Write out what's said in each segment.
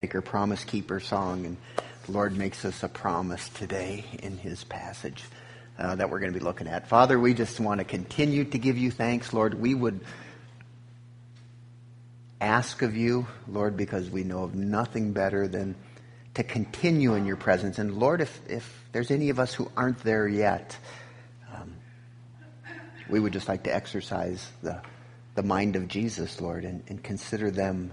Caretaker, Promise Keeper song, and the Lord makes us a promise today in His passage that we're going to be looking at. Father, we just want to continue to give You thanks, Lord. We would ask of You, Lord, because we know of nothing better than to continue in Your presence. And Lord, if there's any of us who aren't there yet, we would just like to exercise the mind of Jesus, Lord, and consider them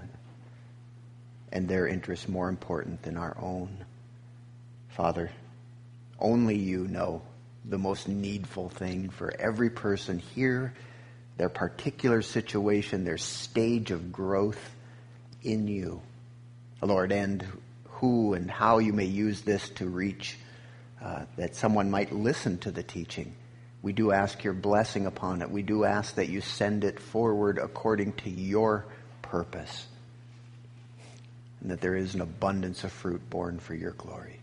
and their interests more important than our own. Father, only You know the most needful thing for every person here, their particular situation, their stage of growth in You, Lord, and who and how You may use this to reach, that someone might listen to the teaching. We do ask Your blessing upon it. We do ask that You send it forward according to Your purpose, and that there is an abundance of fruit born for Your glory.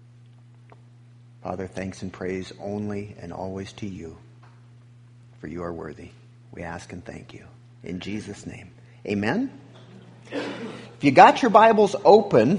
Father, thanks and praise only and always to You, for You are worthy. We ask and thank You. In Jesus' name, amen. If you got your Bibles open,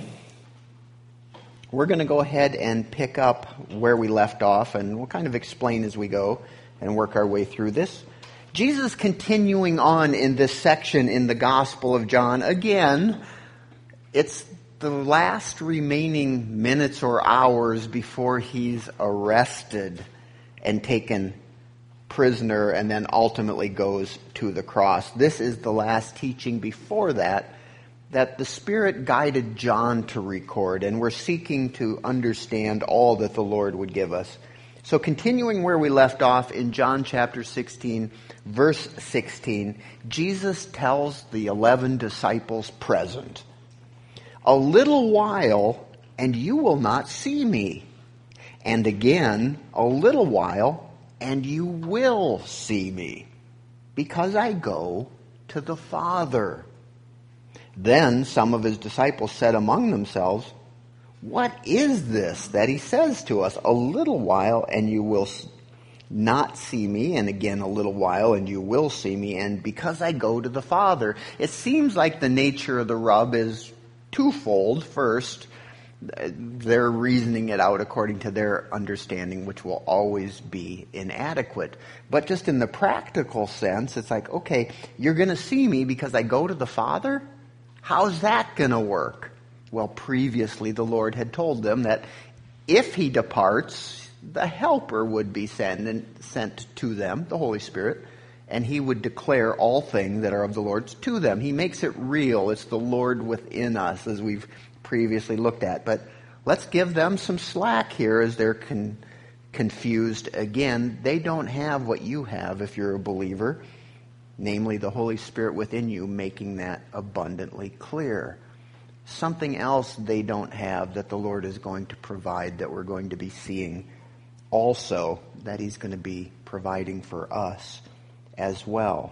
we're going to go ahead and pick up where we left off, and we'll kind of explain as we go and work our way through this. Jesus continuing on in this section in the Gospel of John. Again, it's the last remaining minutes or hours before He's arrested and taken prisoner and then ultimately goes to the cross. This is the last teaching before that the Spirit guided John to record, and we're seeking to understand all that the Lord would give us. So continuing where we left off in John chapter 16, verse 16, Jesus tells the 11 disciples present, "A little while, and you will not see me. And again, a little while, and you will see me, because I go to the Father." Then some of His disciples said among themselves, "What is this that He says to us? A little while and you will not see me, and again a little while and you will see me, and because I go to the Father." It seems like the nature of the rub is twofold. First, they're reasoning it out according to their understanding, which will always be inadequate. But just in the practical sense, it's like, okay, you're going to see me because I go to the Father? How's that going to work? Well, previously the Lord had told them that if He departs, the Helper would be sent to them, the Holy Spirit, and He would declare all things that are of the Lord to them. He makes it real. It's the Lord within us, as we've previously looked at. But let's give them some slack here as they're confused. Again, they don't have what you have if you're a believer, namely the Holy Spirit within you, making that abundantly clear. Something else they don't have that the Lord is going to provide, that we're going to be seeing also, that He's going to be providing for us as well.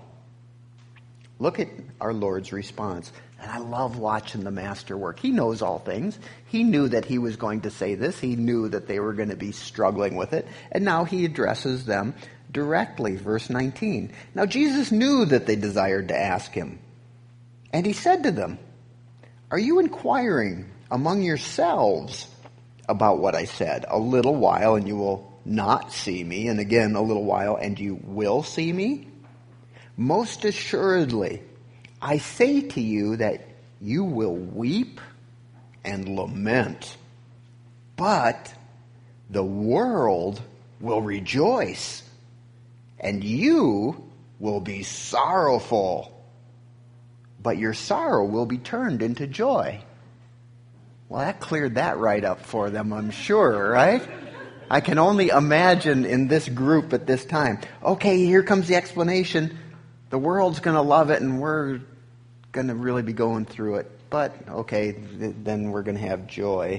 Look at our Lord's response. And I love watching the Master work. He knows all things. He knew that He was going to say this. He knew that they were going to be struggling with it. And now He addresses them directly. Verse 19. Now Jesus knew that they desired to ask Him. And He said to them, "Are you inquiring among yourselves about what I said? A little while and you will not see me, and again a little while and you will see me? Most assuredly, I say to you that you will weep and lament, but the world will rejoice, and you will be sorrowful, but your sorrow will be turned into joy." Well, that cleared that right up for them, I'm sure, right? I can only imagine in this group at this time. Okay, here comes the explanation. The world's going to love it, and we're going to really be going through it. But, okay, then we're going to have joy.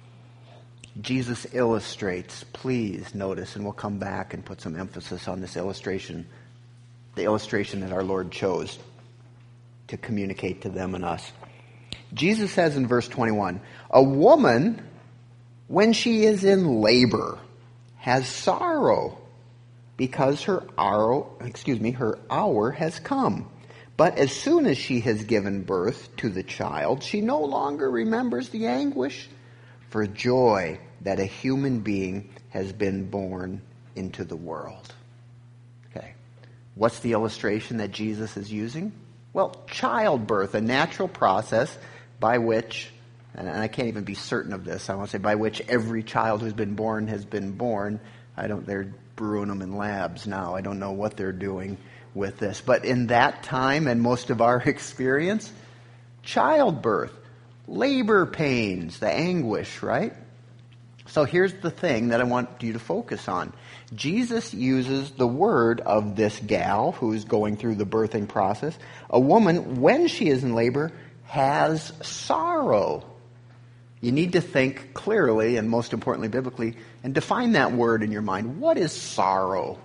Jesus illustrates, please notice, and we'll come back and put some emphasis on this illustration, the illustration that our Lord chose to communicate to them and us. Jesus says in verse 21, "A woman, when she is in labor, has sorrow, because her hour has come. But as soon as she has given birth to the child, she no longer remembers the anguish for joy that a human being has been born into the world. Okay. What's the illustration that Jesus is using? Well, childbirth, a natural process by which, and I can't even be certain of this, I want to say by which every child who's been born has been born. They're brewing them in labs now. I don't know what they're doing with this. But in that time and most of our experience, childbirth, labor pains, the anguish, right? So here's the thing that I want you to focus on. Jesus uses the word of this gal who's going through the birthing process. A woman, when she is in labor, has sorrow. You need to think clearly, and most importantly, biblically, and define that word in your mind. What is sorrow?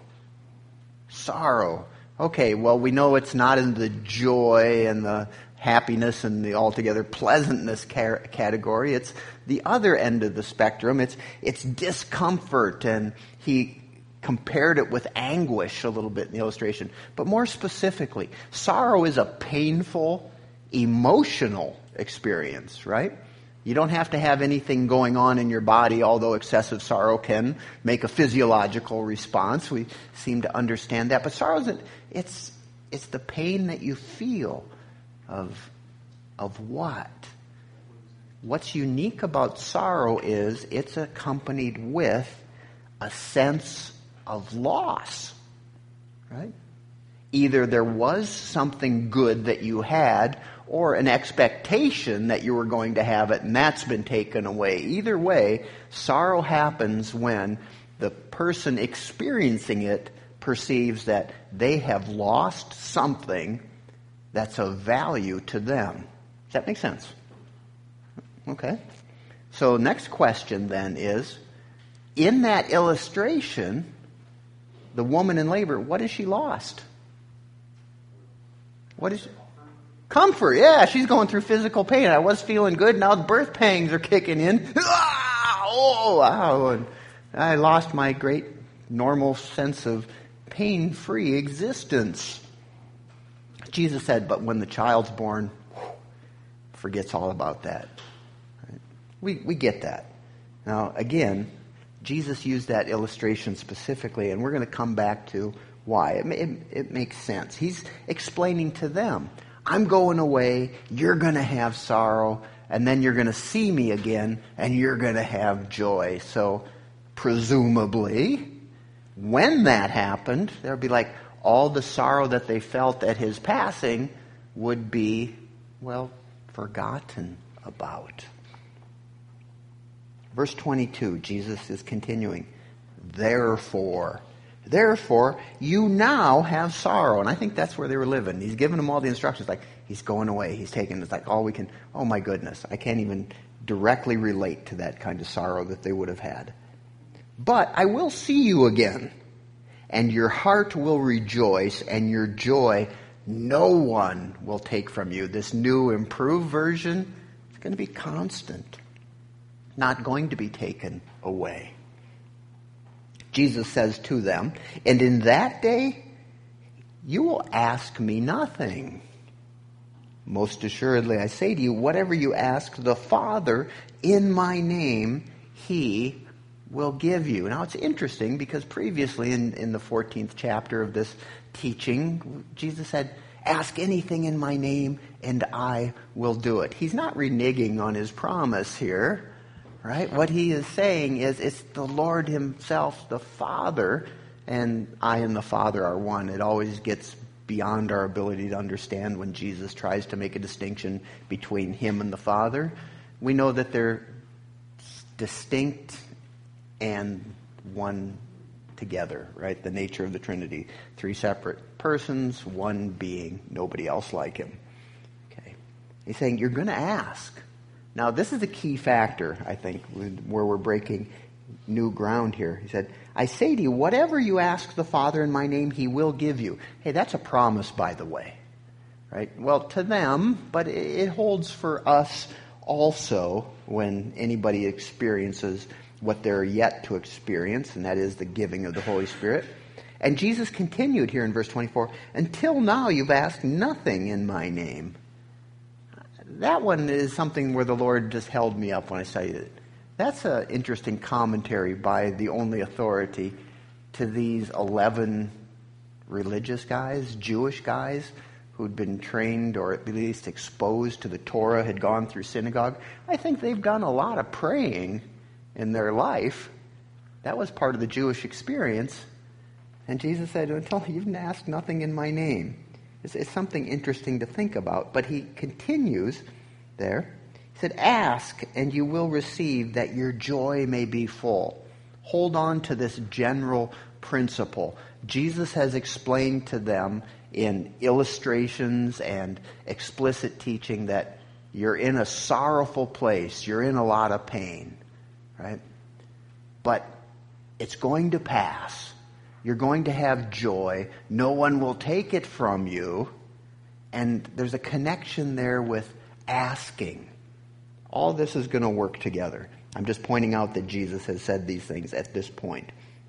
Sorrow. Okay, well, we know it's not in the joy and the happiness and the altogether pleasantness category. It's the other end of the spectrum. It's discomfort, and he compared it with anguish a little bit in the illustration. But more specifically, sorrow is a painful, emotional experience, right? You don't have to have anything going on in your body, although excessive sorrow can make a physiological response. We seem to understand that. But sorrow it's the pain that you feel of what? What's unique about sorrow is it's accompanied with a sense of loss, right? Either there was something good that you had, or an expectation that you were going to have it, and that's been taken away. Either way, sorrow happens when the person experiencing it perceives that they have lost something that's of value to them. Does that make sense? Okay. So next question then is, in that illustration, the woman in labor, what has she lost? What is comfort? Yeah, she's going through physical pain. I was feeling good. Now the birth pangs are kicking in. Oh, wow. And I lost my great normal sense of pain-free existence. Jesus said, but when the child's born, forgets all about that. Right? We get that. Now, again, Jesus used that illustration specifically, and we're going to come back to why. It makes sense. He's explaining to them, I'm going away, you're going to have sorrow, and then you're going to see me again, and you're going to have joy. So, presumably, when that happened, there would be like all the sorrow that they felt at his passing would be, well, forgotten about. Verse 22, Jesus is continuing. Therefore, you now have sorrow. And I think that's where they were living. He's giving them all the instructions, like, he's going away. He's taking, it's like, oh my goodness, I can't even directly relate to that kind of sorrow that they would have had. But I will see you again, and your heart will rejoice, and your joy no one will take from you. This new improved version is going to be constant, not going to be taken away. Jesus says to them, and in that day you will ask me nothing. Most assuredly I say to you, whatever you ask the Father in my name, he will give you. Now it's interesting because previously in the 14th chapter of this teaching, Jesus said, ask anything in my name and I will do it. He's not reneging on his promise here. Right? What he is saying is it's the Lord himself, the Father, and I and the Father are one. It always gets beyond our ability to understand when Jesus tries to make a distinction between him and the Father. We know that they're distinct and one together, right? The nature of the Trinity. 3 separate persons, one being, nobody else like him. Okay. He's saying you're going to ask. Now, this is a key factor, I think, where we're breaking new ground here. He said, I say to you, whatever you ask the Father in my name, he will give you. Hey, that's a promise, by the way. Right? Well, to them, but it holds for us also when anybody experiences what they're yet to experience, and that is the giving of the Holy Spirit. And Jesus continued here in verse 24, until now you've asked nothing in my name. That one is something where the Lord just held me up when I studied it. That's an interesting commentary by the only authority to these 11 religious guys, Jewish guys, who'd been trained or at least exposed to the Torah, had gone through synagogue. I think they've done a lot of praying in their life. That was part of the Jewish experience. And Jesus said, until you've asked nothing in my name. It's something interesting to think about. But he continues there. He said, ask and you will receive that your joy may be full. Hold on to this general principle. Jesus has explained to them in illustrations and explicit teaching that you're in a sorrowful place. You're in a lot of pain. Right? But it's going to pass. You're going to have joy. No one will take it from you. And there's a connection there with asking. All this is going to work together. I'm just pointing out that Jesus has said these things at this point.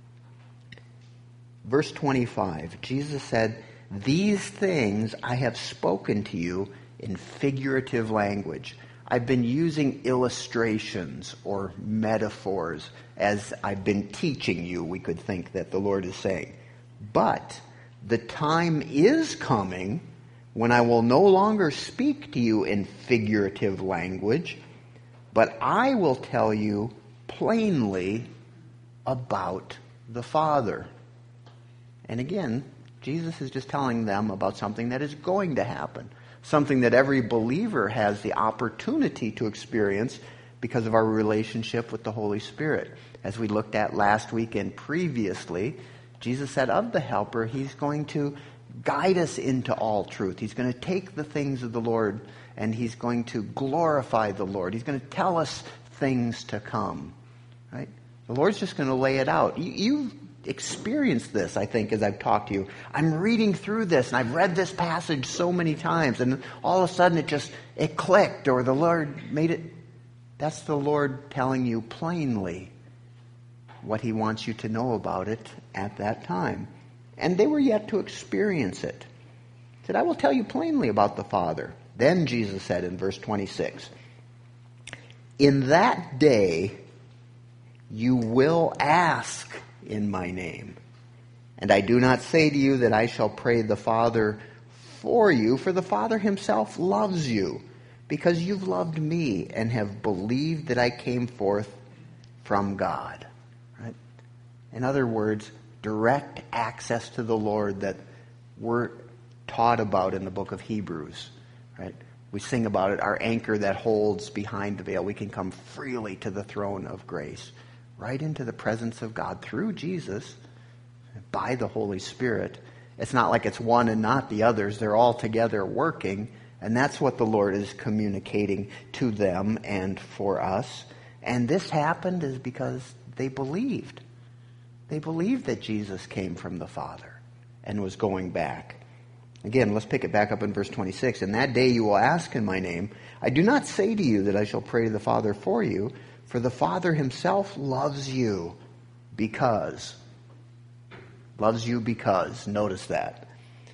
Verse 25, Jesus said, these things I have spoken to you in figurative language. I've been using illustrations or metaphors as I've been teaching you, we could think that the Lord is saying. But the time is coming when I will no longer speak to you in figurative language, but I will tell you plainly about the Father. And again, Jesus is just telling them about something that is going to happen. Something that every believer has the opportunity to experience because of our relationship with the Holy Spirit. As we looked at last week and previously, Jesus said of the Helper, He's going to guide us into all truth. He's going to take the things of the Lord and He's going to glorify the Lord. He's going to tell us things to come. Right? The Lord's just going to lay it out. You've experienced this, I think, as I've talked to you. I'm reading through this, and I've read this passage so many times, and all of a sudden it clicked, or the Lord made it. That's the Lord telling you plainly what He wants you to know about it at that time. And they were yet to experience it. He said, I will tell you plainly about the Father. Then Jesus said in verse 26, in that day you will ask in my name. And I do not say to you that I shall pray the Father for you, for the Father Himself loves you, because you've loved me and have believed that I came forth from God. Right? In other words, direct access to the Lord that we're taught about in the book of Hebrews. Right? We sing about it, our anchor that holds behind the veil. We can come freely to the throne of grace, right into the presence of God through Jesus, by the Holy Spirit. It's not like it's one and not the others. They're all together working, and that's what the Lord is communicating to them and for us. And this happened is because they believed. They believed that Jesus came from the Father and was going back. Again, let's pick it back up in verse 26. In that day you will ask in my name. I do not say to you that I shall pray to the Father for you, for the Father Himself loves you because. Loves you because. Notice that.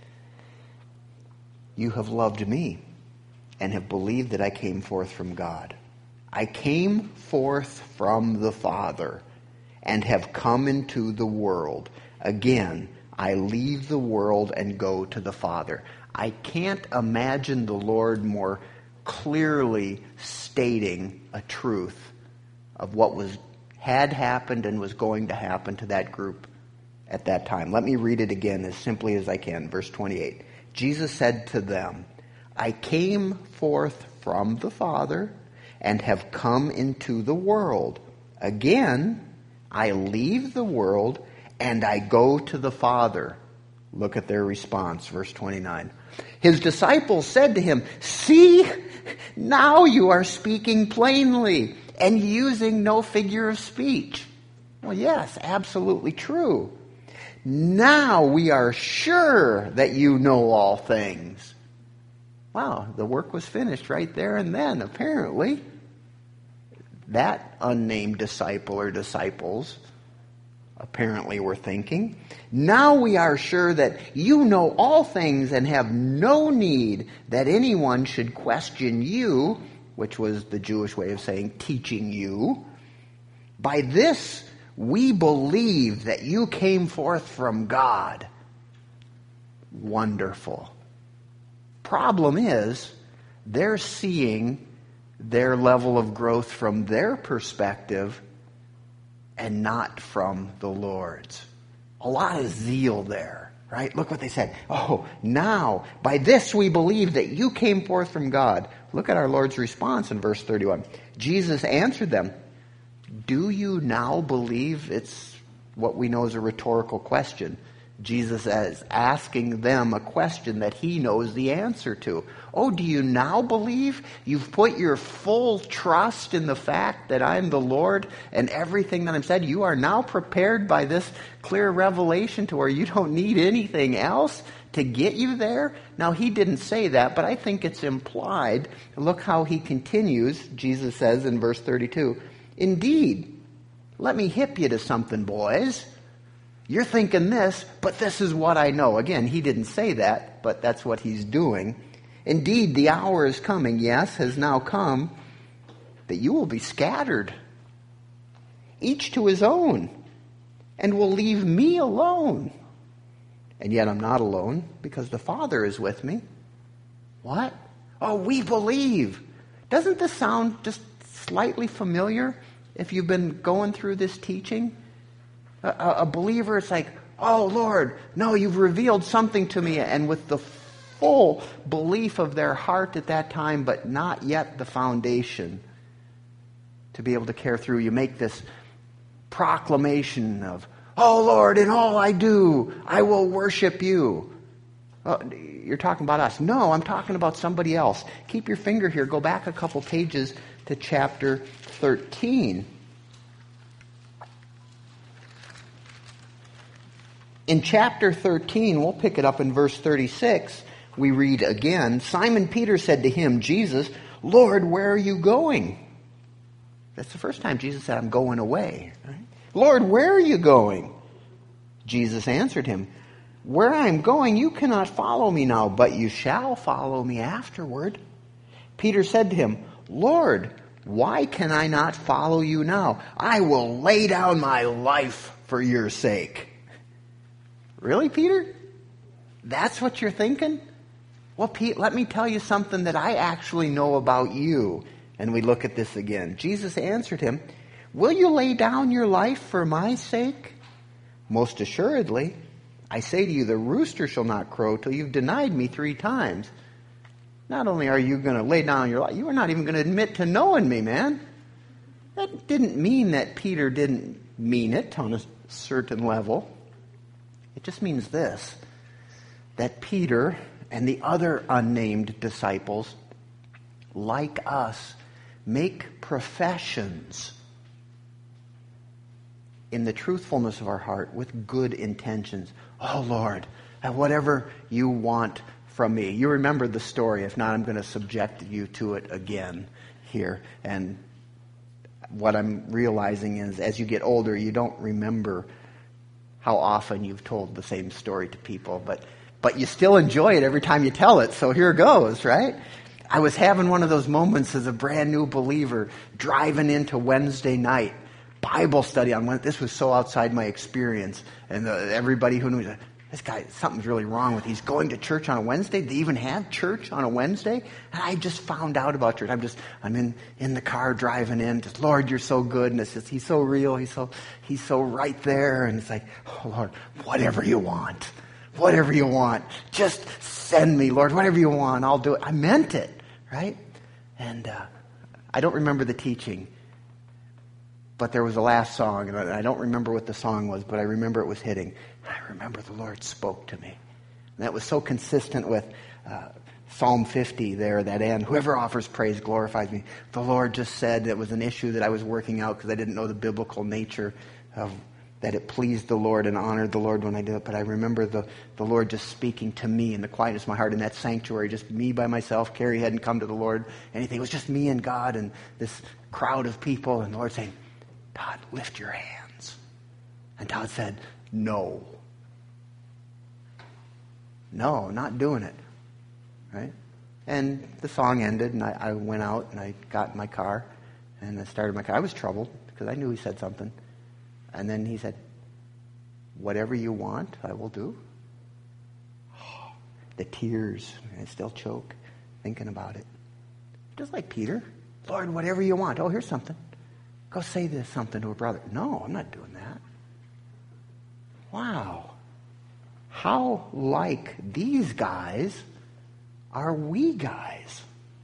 You have loved me and have believed that I came forth from God. I came forth from the Father and have come into the world. Again, I leave the world and go to the Father. I can't imagine the Lord more clearly stating a truth of what had happened and was going to happen to that group at that time. Let me read it again as simply as I can. Verse 28. Jesus said to them, I came forth from the Father and have come into the world. Again, I leave the world and I go to the Father. Look at their response, verse 29. His disciples said to him, see, now you are speaking plainly and using no figure of speech. Well, yes, absolutely true. Now we are sure that you know all things. Wow, the work was finished right there and then, apparently. That unnamed disciple or disciples apparently we're thinking. Now we are sure that you know all things and have no need that anyone should question you, which was the Jewish way of saying teaching you. By this we believe that you came forth from God. Wonderful. Problem is, they're seeing their level of growth from their perspective and not from the Lord's. A lot of zeal there, right? Look what they said. Oh, now, by this we believe that you came forth from God. Look at our Lord's response in verse 31. Jesus answered them, do you now believe? It's what we know as a rhetorical question. Jesus is asking them a question that he knows the answer to. Oh, do you now believe? You've put your full trust in the fact that I'm the Lord and everything that I'm said. You are now prepared by this clear revelation to where you don't need anything else to get you there. Now, he didn't say that, but I think it's implied. Look how he continues. Jesus says in verse 32, indeed, let me hip you to something, boys. You're thinking this, but this is what I know. Again, he didn't say that, but that's what he's doing. Indeed, the hour is coming, yes, has now come, that you will be scattered, each to his own, and will leave me alone. And yet I'm not alone, because the Father is with me. What? Oh, we believe. Doesn't this sound just slightly familiar if you've been going through this teaching? A believer, it's like, oh, Lord, no, you've revealed something to me. And with the full belief of their heart at that time, but not yet the foundation to be able to carry through. You make this proclamation of, oh, Lord, in all I do, I will worship you. You're talking about us. No, I'm talking about somebody else. Keep your finger here. Go back a couple pages to chapter 13. In chapter 13, we'll pick it up in verse 36, we read again, Simon Peter said to him, Jesus, Lord, where are you going? That's the first time Jesus said, I'm going away. Right? Lord, where are you going? Jesus answered him, where I am going, you cannot follow me now, but you shall follow me afterward. Peter said to him, Lord, why can I not follow you now? I will lay down my life for your sake. Really, Peter? That's what you're thinking? Well, Pete, let me tell you something that I actually know about you. And we look at this again. Jesus answered him, will you lay down your life for my sake? Most assuredly, I say to you, the rooster shall not crow till you've denied me 3 times. Not only are you going to lay down your life, you are not even going to admit to knowing me, man. That didn't mean that Peter didn't mean it on a certain level. It just means this, that Peter and the other unnamed disciples, like us, make professions in the truthfulness of our heart with good intentions. Oh, Lord, whatever you want from me. You remember the story. If not, I'm going to subject you to it again here. And what I'm realizing is as you get older, you don't remember how often you've told the same story to people, but you still enjoy it every time you tell it. So here goes, right? I was having one of those moments as a brand new believer, driving into Wednesday night Bible study on Wednesday. This was so outside my experience, and everybody who knew, this guy, something's really wrong with. He's going to church on a Wednesday. They even have church on a Wednesday, and I just found out about church. I'm in the car driving in. Just, Lord, you're so good, and it's just, he's so real. He's so right there, and it's like, oh Lord, whatever you want, just send me, Lord, whatever you want, I'll do it. I meant it, right? And I don't remember the teaching, but there was a last song, and I don't remember what the song was, but I remember it was hitting. I remember the Lord spoke to me. And that was so consistent with Psalm 50 there, that end. Whoever offers praise glorifies me. The Lord just said it was an issue that I was working out because I didn't know the biblical nature of that it pleased the Lord and honored the Lord when I did it. But I remember the Lord just speaking to me in the quietness of my heart in that sanctuary, just me by myself. Carrie hadn't come to the Lord, anything. It was just me and God and this crowd of people. And the Lord saying, God, lift your hands. And Todd said, no. No, not doing it. Right? And the song ended, and I went out, and I got in my car, and I started my car. I was troubled, because I knew he said something. And then he said, whatever you want, I will do. The tears, I still choke thinking about it. Just like Peter. Lord, whatever you want. Oh, here's something. Go say this something to a brother. No, I'm not doing that. Wow. How like these guys are we guys?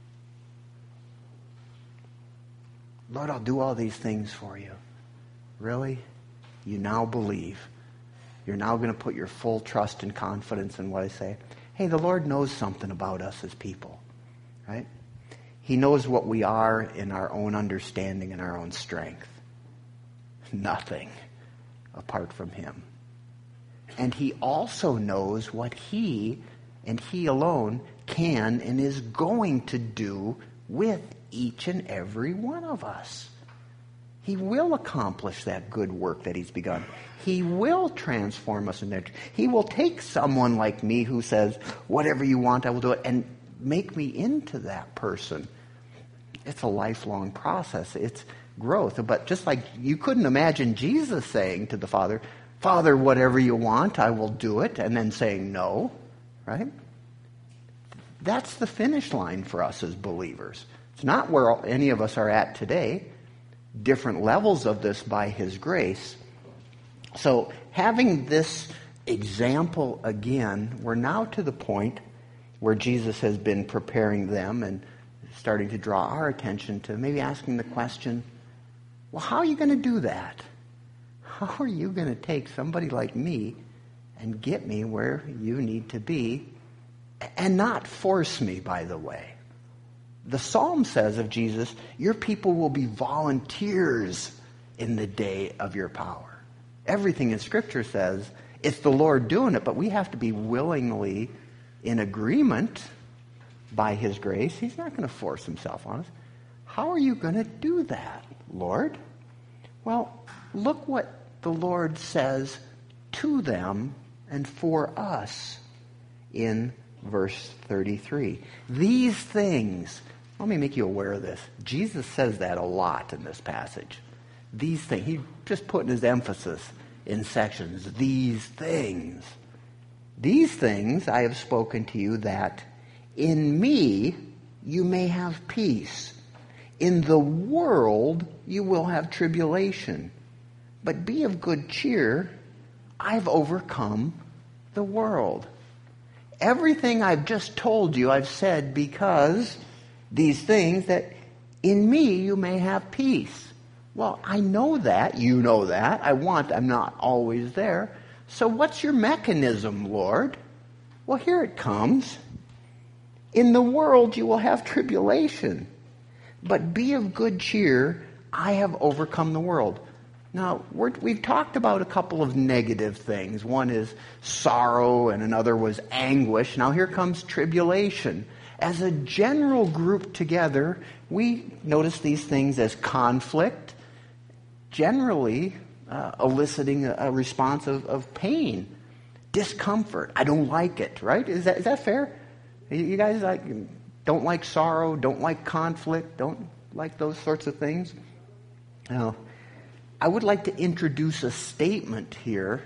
Lord, I'll do all these things for you. Really? You now believe. You're now going to put your full trust and confidence in what I say. Hey, the Lord knows something about us as people, right? He knows what we are in our own understanding and our own strength. Nothing apart from Him. And He also knows what He and He alone can and is going to do with each and every one of us. He will accomplish that good work that He's begun. He will transform us in that. He will take someone like me who says, whatever you want, I will do it, and make me into that person. It's a lifelong process. It's growth. But just like you couldn't imagine Jesus saying to the Father, Father, whatever you want, I will do it, and then saying no, right? That's the finish line for us as believers. It's not where any of us are at today. Different levels of this by His grace. So having this example again, we're now to the point where Jesus has been preparing them and starting to draw our attention to maybe asking the question, well, how are you going to do that? How are you going to take somebody like me and get me where you need to be and not force me, by the way? The Psalm says of Jesus, your people will be volunteers in the day of your power. Everything in Scripture says it's the Lord doing it, but we have to be willingly in agreement by His grace. He's not going to force Himself on us. How are you going to do that, Lord? Well, look what the Lord says to them and for us in verse 33. These things, let me make you aware of this. Jesus says that a lot in this passage. These things. He's just putting his emphasis in sections. These things. These things I have spoken to you, that in me you may have peace. In the world you will have tribulation. But be of good cheer. I've overcome the world. Everything I've just told you, I've said because these things, that in me you may have peace. Well, I know that. You know that. I'm not always there. So what's your mechanism, Lord? Well, here it comes. In the world you will have tribulation. But be of good cheer. I have overcome the world. Now, we've talked about a couple of negative things. One is sorrow and another was anguish. Now here comes tribulation. As a general group together, we notice these things as conflict, generally eliciting a response of pain, discomfort. I don't like it, right? Is that fair? You guys don't like sorrow, don't like conflict, don't like those sorts of things? Now, I would like to introduce a statement here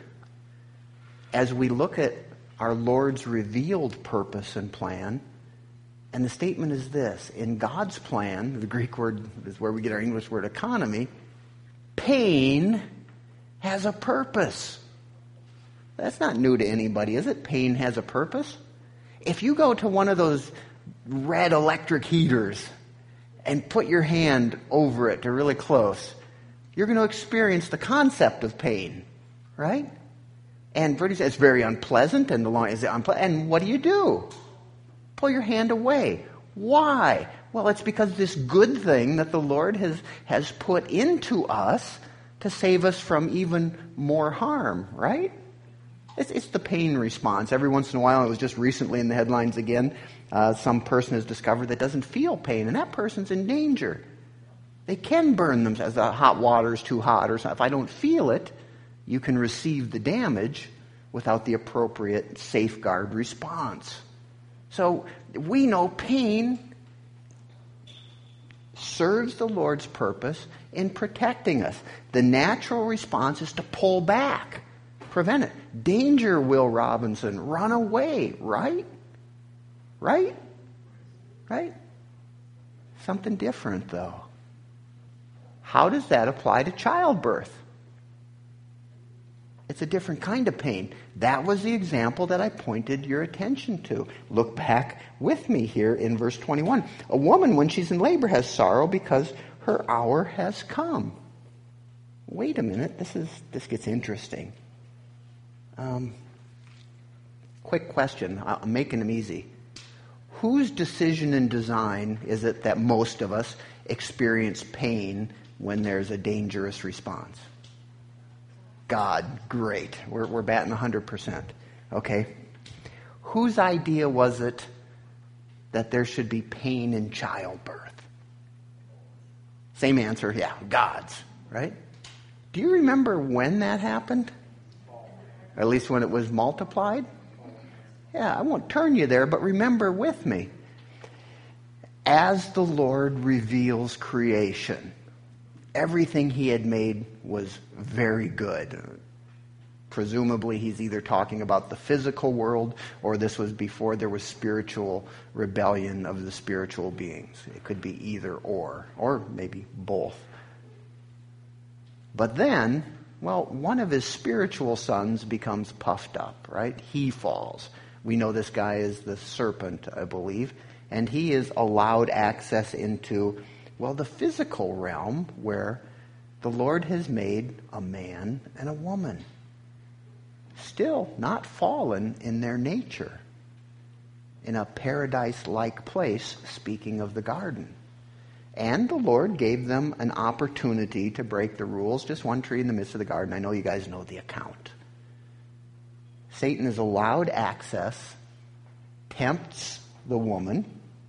as we look at our Lord's revealed purpose and plan. And the statement is this: in God's plan, the Greek word is where we get our English word economy, pain has a purpose. That's not new to anybody, is it? Pain has a purpose. If you go to one of those red electric heaters and put your hand over it to really close, you're going to experience the concept of pain, right? And pretty soon it's very unpleasant, and and what do? Pull your hand away. Why? Well, it's because this good thing that the Lord has put into us to save us from even more harm, right? It's the pain response. Every once in a while, it was just recently in the headlines again, some person has discovered that doesn't feel pain, and that person's in danger. They can burn themselves. The hot water is too hot or something. If I don't feel it, you can receive the damage without the appropriate safeguard response. So we know pain serves the Lord's purpose in protecting us. The natural response is to pull back, prevent it. Danger, Will Robinson, run away, right? Right? Right? Something different, though. How does that apply to childbirth? It's a different kind of pain. That was the example that I pointed your attention to. Look back with me here in verse 21. A woman, when she's in labor, has sorrow because her hour has come. Wait a minute, this gets interesting. Quick question, I'm making them easy. Whose decision and design is it that most of us experience pain when there's a dangerous response? God, great. We're batting 100%. Okay. Whose idea was it that there should be pain in childbirth? Same answer, yeah, God's, right? Do you remember when that happened? Or at least when it was multiplied? Yeah, I won't turn you there, but remember with me. As the Lord reveals creation, everything he had made was very good. Presumably he's either talking about the physical world, or this was before there was spiritual rebellion of the spiritual beings. It could be either or maybe both. But then, well, one of his spiritual sons becomes puffed up, right? He falls. We know this guy is the serpent, I believe, and he is allowed access into, well, the physical realm where the Lord has made a man and a woman. Still not fallen in their nature. In a paradise-like place, speaking of the garden. And the Lord gave them an opportunity to break the rules. Just one tree in the midst of the garden. I know you guys know the account. Satan is allowed access, tempts the woman.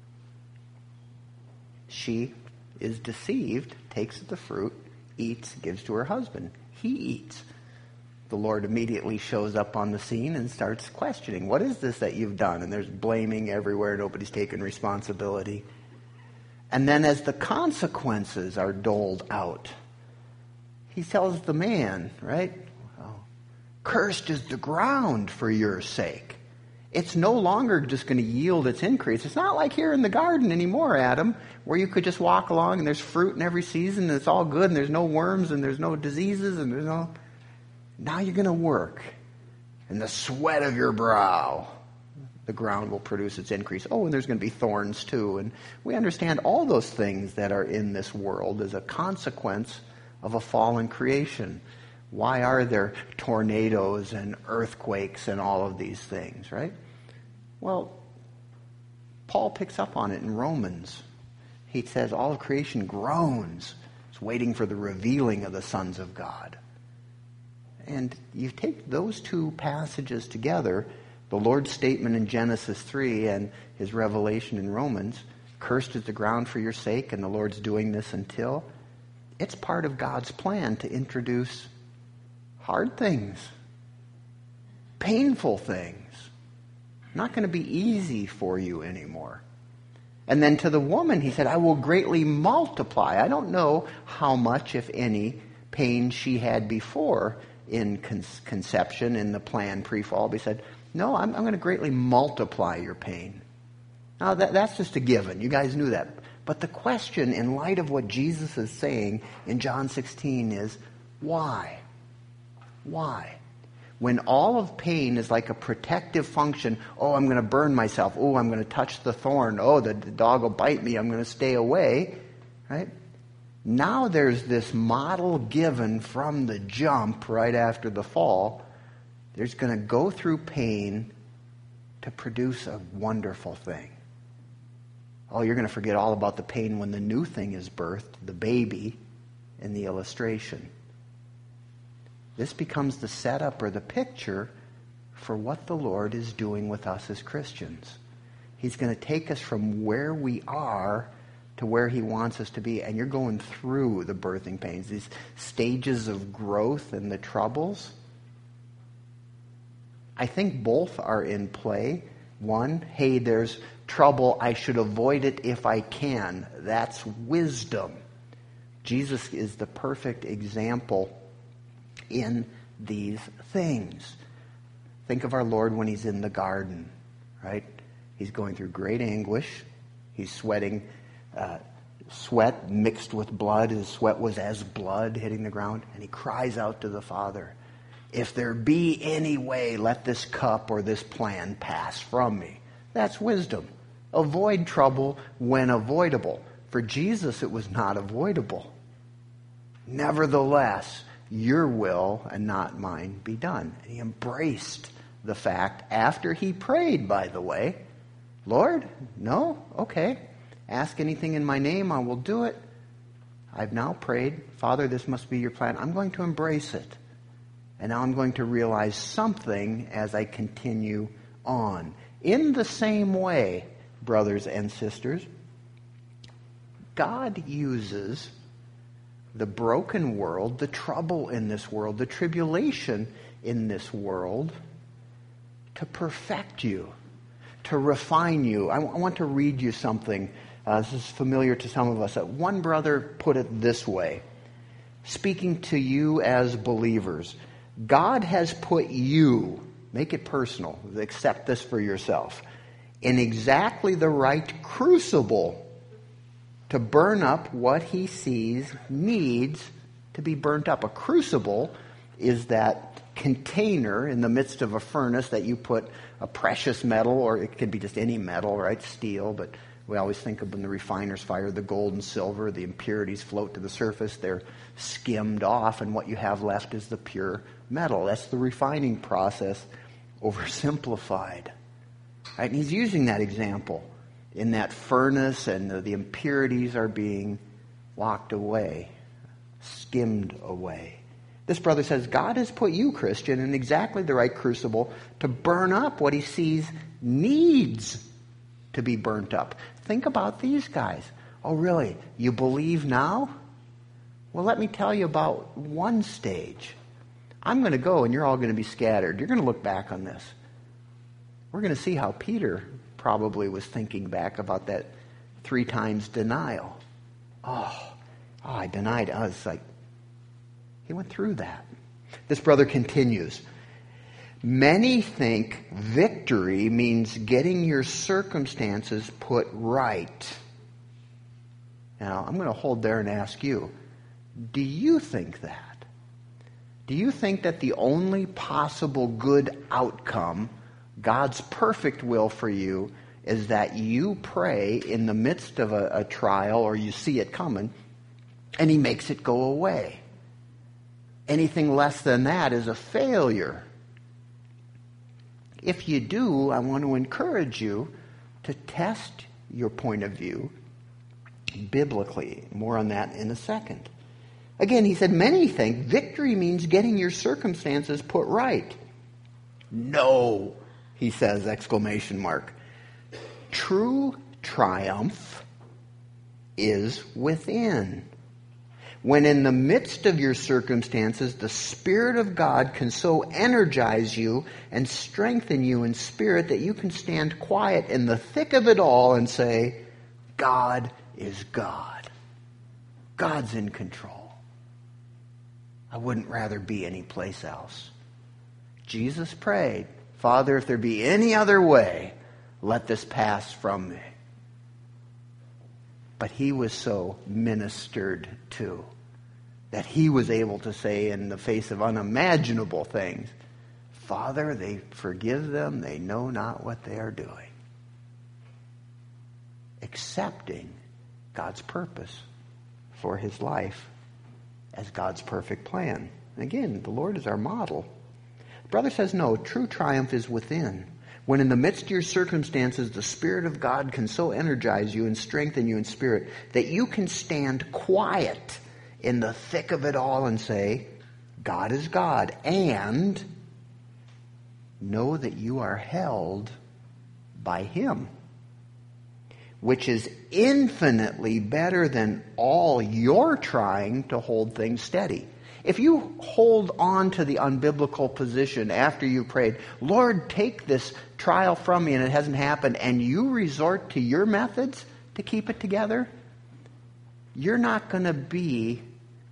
She is deceived, takes the fruit, eats, gives to her husband. He eats. The Lord immediately shows up on the scene and starts questioning. What is this that you've done? And there's blaming everywhere. Nobody's taking responsibility. And then as the consequences are doled out, he tells the man, right? Cursed is the ground for your sake. It's no longer just going to yield its increase. It's not like here in the garden anymore, Adam, where you could just walk along and there's fruit in every season and it's all good and there's no worms and there's no diseases and there's no... Now you're going to work. And the sweat of your brow, the ground will produce its increase. Oh, and there's going to be thorns too. And we understand all those things that are in this world as a consequence of a fallen creation. Why are there tornadoes and earthquakes and all of these things, right? Well, Paul picks up on it in Romans. He says all of creation groans. It's waiting for the revealing of the sons of God. And you take those two passages together, the Lord's statement in Genesis 3 and his revelation in Romans, cursed is the ground for your sake, and the Lord's doing this until. It's part of God's plan to introduce hard things, painful things, not going to be easy for you anymore. And then to the woman, he said, I will greatly multiply. I don't know how much, if any, pain she had before in conception, in the plan pre-fall. But he said, no, I'm going to greatly multiply your pain. Now, that's just a given. You guys knew that. But the question, in light of what Jesus is saying in John 16, is, why? Why? When all of pain is like a protective function, oh, I'm going to burn myself, oh, I'm going to touch the thorn, oh, the dog will bite me, I'm going to stay away, right? Now there's this model given from the jump right after the fall. There's going to go through pain to produce a wonderful thing. Oh, you're going to forget all about the pain when the new thing is birthed, the baby in the illustration. This becomes the setup or the picture for what the Lord is doing with us as Christians. He's going to take us from where we are to where he wants us to be, and you're going through the birthing pains, these stages of growth and the troubles, I think both are in play. One, hey, there's trouble, I should avoid it if I can. That's wisdom. Jesus is the perfect example in these things. Think of our Lord when he's in the garden, right? He's going through great anguish. He's sweating sweat mixed with blood. His sweat was as blood hitting the ground. And he cries out to the Father, if there be any way, let this cup or this plan pass from me. That's wisdom. Avoid trouble when avoidable. For Jesus, it was not avoidable. Nevertheless, your will and not mine be done. And he embraced the fact after he prayed, by the way, Lord, no? Okay. Ask anything in my name, I will do it. I've now prayed. Father, this must be your plan. I'm going to embrace it. And now I'm going to realize something as I continue on. In the same way, brothers and sisters, God uses the broken world, the trouble in this world, the tribulation in this world to perfect you, to refine you. I want to read you something. This is familiar to some of us. One brother put it this way, speaking to you as believers, God has put you, make it personal, accept this for yourself, in exactly the right crucible to burn up what he sees needs to be burnt up. A crucible is that container in the midst of a furnace that you put a precious metal, or it could be just any metal, right? Steel, but we always think of when the refiners fire the gold and silver, the impurities float to the surface, they're skimmed off, and what you have left is the pure metal. That's the refining process oversimplified. Right? And he's using that example. In that furnace, and the impurities are being walked away, skimmed away. This brother says, God has put you, Christian, in exactly the right crucible to burn up what he sees needs to be burnt up. Think about these guys. Oh, really? You believe now? Well, let me tell you about one stage. I'm going to go, and you're all going to be scattered. You're going to look back on this. We're going to see how Peter probably was thinking back about that 3 times denial. I denied. I was like, he went through that. This brother continues. Many think victory means getting your circumstances put right. Now, I'm going to hold there and ask you, do you think that? Do you think that the only possible good outcome, God's perfect will for you, is that you pray in the midst of a trial, or you see it coming, and he makes it go away? Anything less than that is a failure. If you do, I want to encourage you to test your point of view biblically. More on that in a second. Again, he said, many think victory means getting your circumstances put right. No, he says, exclamation mark. True triumph is within. When in the midst of your circumstances, the Spirit of God can so energize you and strengthen you in spirit that you can stand quiet in the thick of it all and say, God is God. God's in control. I wouldn't rather be anyplace else. Jesus prayed, Father, if there be any other way, let this pass from me. But he was so ministered to that he was able to say in the face of unimaginable things, Father, they forgive them, they know not what they are doing. Accepting God's purpose for his life as God's perfect plan. And again, the Lord is our model. The brother says, no, true triumph is within. When in the midst of your circumstances, the Spirit of God can so energize you and strengthen you in spirit that you can stand quiet in the thick of it all and say, God is God, and know that you are held by him. which is infinitely better than all your trying to hold things steady. If you hold on to the unbiblical position after you prayed, Lord, take this trial from me, and it hasn't happened, and you resort to your methods to keep it together, you're not going to be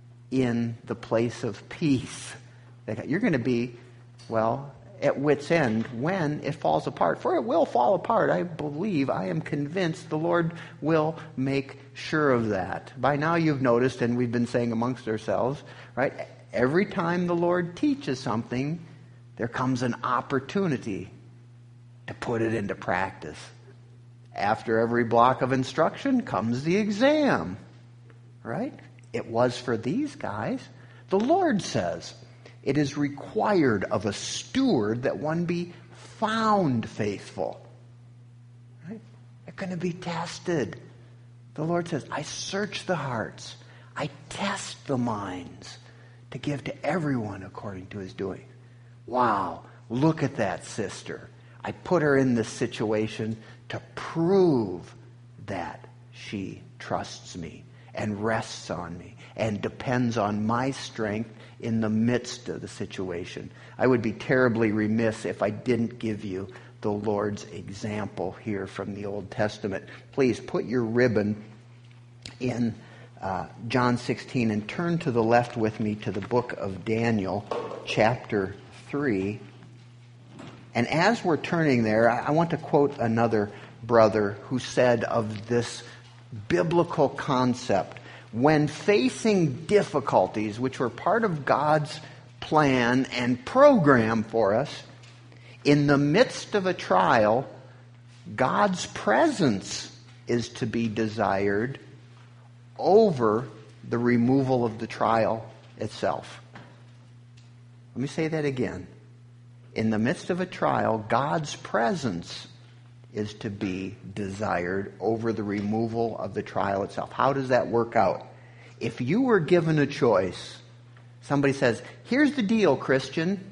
in the place of peace. You're going to be, well, at wit's end when it falls apart. For it will fall apart. I believe, I am convinced the Lord will make sure of that. By now you've noticed, and we've been saying amongst ourselves, right? Every time the Lord teaches something, there comes an opportunity to put it into practice. After every block of instruction comes the exam, right? It was for these guys. The Lord says, it is required of a steward that one be found faithful. Right? They're going to be tested. The Lord says, I search the hearts. I test the minds to give to everyone according to his doing. Wow, look at that sister. I put her in this situation to prove that she trusts me and rests on me and depends on my strength in the midst of the situation. I would be terribly remiss if I didn't give you the Lord's example here from the Old Testament. Please put your ribbon in John 16 and turn to the left with me to the book of Daniel, chapter 3. And as we're turning there, I want to quote another brother who said of this biblical concept, when facing difficulties which were part of God's plan and program for us, in the midst of a trial, God's presence is to be desired over the removal of the trial itself. Let me say that again. In the midst of a trial, God's presence is to be desired over the removal of the trial itself. How does that work out? If you were given a choice, somebody says, here's the deal, Christian.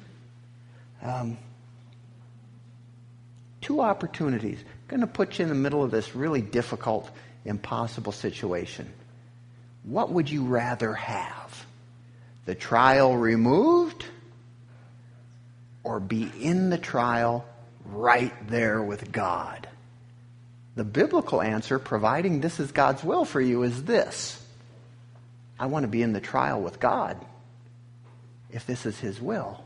2 opportunities. I'm going to put you in the middle of this really difficult, impossible situation. What would you rather have? The trial removed or be in the trial right there with God? The biblical answer, providing this is God's will for you, is this. I want to be in the trial with God if this is his will.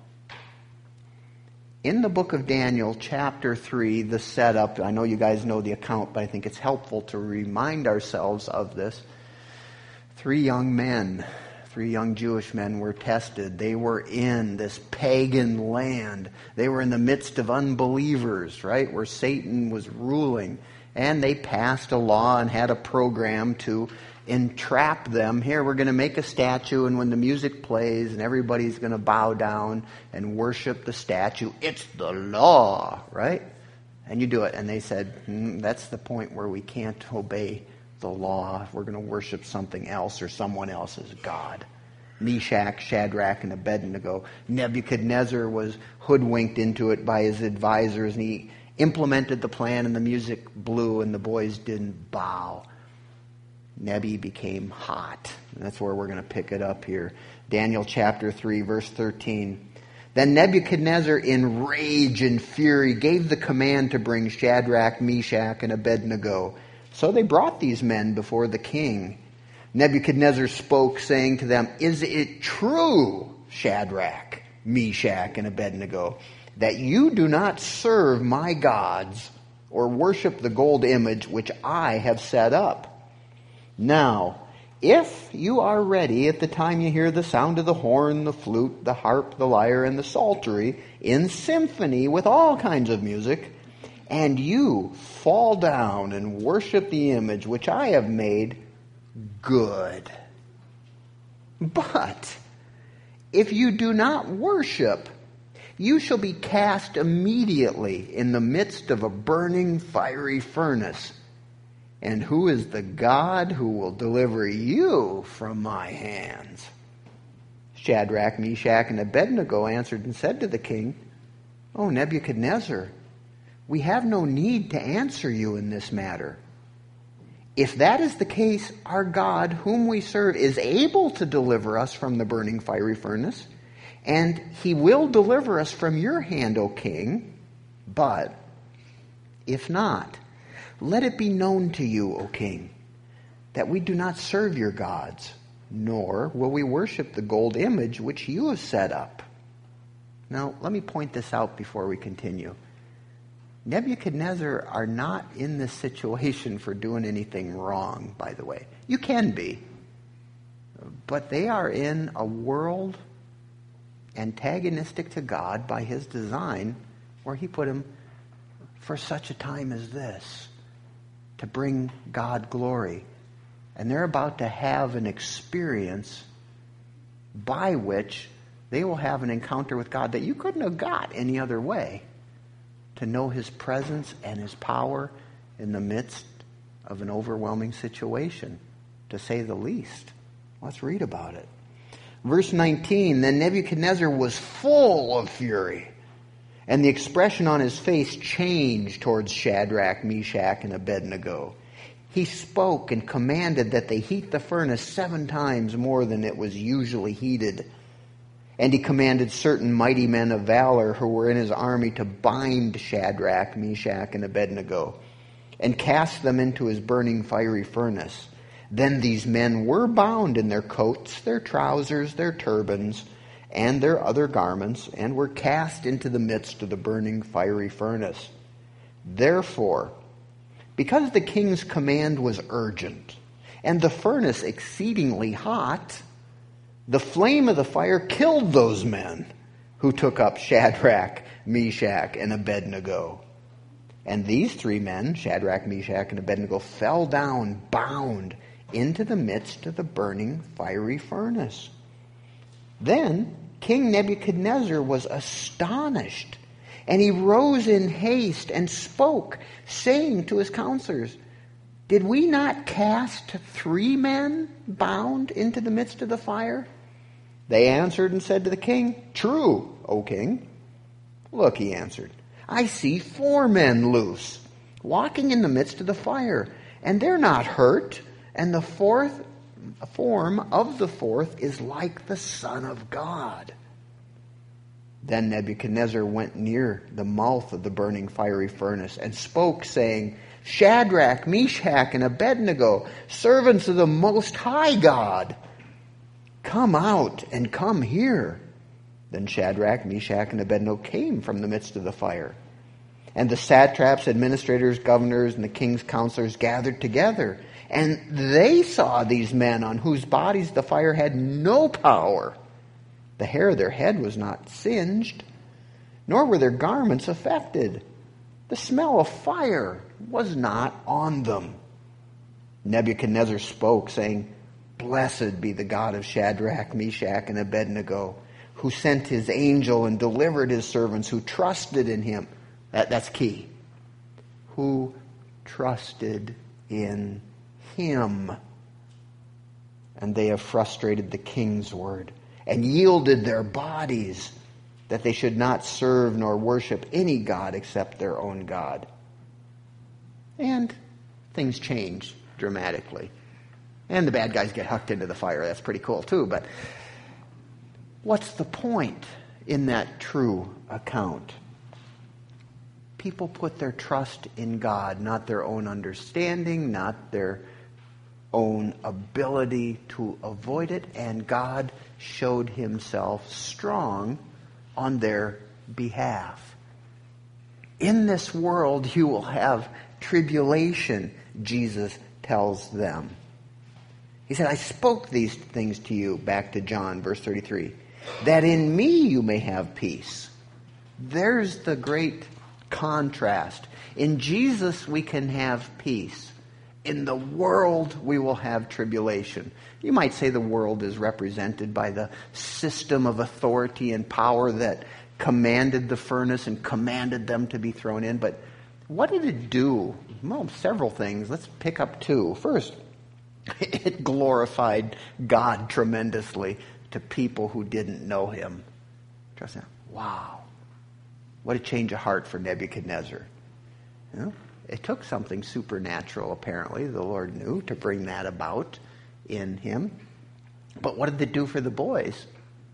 In the book of Daniel, chapter 3, the setup, I know you guys know the account, but I think it's helpful to remind ourselves of this. 3 young men, 3 young Jewish men were tested. They were in this pagan land. They were in the midst of unbelievers, right, where Satan was ruling. And they passed a law and had a program to entrap them. Here, we're going to make a statue, and when the music plays and everybody's going to bow down and worship the statue, it's the law, right? And you do it. And they said, that's the point where we can't obey the law. We're going to worship something else or someone else as God. Meshach, Shadrach, and Abednego. Nebuchadnezzar was hoodwinked into it by his advisors, and he implemented the plan, and the music blew, and the boys didn't bow. Nebi became hot. And that's where we're going to pick it up here. Daniel chapter 3, verse 13. Then Nebuchadnezzar, in rage and fury, gave the command to bring Shadrach, Meshach, and Abednego. So they brought these men before the king. Nebuchadnezzar spoke, saying to them, "Is it true, Shadrach, Meshach, and Abednego, that you do not serve my gods or worship the gold image which I have set up? Now, if you are ready at the time you hear the sound of the horn, the flute, the harp, the lyre, and the psaltery in symphony with all kinds of music, and you fall down and worship the image which I have made, good. But if you do not worship, you shall be cast immediately in the midst of a burning fiery furnace. And who is the God who will deliver you from my hands?" Shadrach, Meshach, and Abednego answered and said to the king, "O Nebuchadnezzar, we have no need to answer you in this matter. If that is the case, our God, whom we serve, is able to deliver us from the burning fiery furnace, and he will deliver us from your hand, O king. But if not, let it be known to you, O king, that we do not serve your gods, nor will we worship the gold image which you have set up. Now, let me point this out before we continue. Nebuchadnezzar are not in this situation for doing anything wrong, by the way. You can be. But they are in a world antagonistic to God by his design, where he put him for such a time as this, to bring God glory. And they're about to have an experience by which they will have an encounter with God that you couldn't have got any other way, to know his presence and his power in the midst of an overwhelming situation, to say the least. Let's read about it. Verse 19, then Nebuchadnezzar was full of fury, and the expression on his face changed towards Shadrach, Meshach, and Abednego. He spoke and commanded that they heat the furnace 7 times more than it was usually heated. And he commanded certain mighty men of valor who were in his army to bind Shadrach, Meshach, and Abednego, and cast them into his burning fiery furnace. Then these men were bound in their coats, their trousers, their turbans, and their other garments, and were cast into the midst of the burning fiery furnace. Therefore, because the king's command was urgent, and the furnace exceedingly hot, the flame of the fire killed those men who took up Shadrach, Meshach, and Abednego. And these 3 men, Shadrach, Meshach, and Abednego, fell down bound into the midst of the burning fiery furnace. Then King Nebuchadnezzar was astonished, and he rose in haste and spoke, saying to his counselors, did we not cast 3 men bound into the midst of the fire? They answered and said to the king, true, O king. Look, he answered, I see 4 men loose, walking in the midst of the fire, and they're not hurt, and the form of the 4th is like the Son of God. Then Nebuchadnezzar went near the mouth of the burning fiery furnace and spoke, saying, Shadrach, Meshach, and Abednego, servants of the Most High God, come out and come here. Then Shadrach, Meshach, and Abednego came from the midst of the fire. And the satraps, administrators, governors, and the king's counselors gathered together. And they saw these men on whose bodies the fire had no power. The hair of their head was not singed, nor were their garments affected. The smell of fire was not on them. Nebuchadnezzar spoke, saying, Blessed be the God of Shadrach, Meshach, and Abednego, who sent his angel and delivered his servants who trusted in him. That's key. Who trusted in him. And they have frustrated the king's word and yielded their bodies that they should not serve nor worship any god except their own God. And things change dramatically. And the bad guys get hucked into the fire. That's pretty cool too. But what's the point in that true account? People put their trust in God, not their own understanding, not their own ability to avoid it, and God showed himself strong on their behalf. In this world you will have tribulation, Jesus tells them. He said, I spoke these things to you, back to John, verse 33, that in me you may have peace. There's the great contrast. In Jesus we can have peace. In the world we will have tribulation. You might say the world is represented by the system of authority and power that commanded the furnace and commanded them to be thrown in. But what did it do? Well, several things. Let's pick up 2. First, it glorified God tremendously to people who didn't know him. Trust him. Wow. What a change of heart for Nebuchadnezzar. You know? It took something supernatural, apparently, the Lord knew, to bring that about in him. But what did it do for the boys?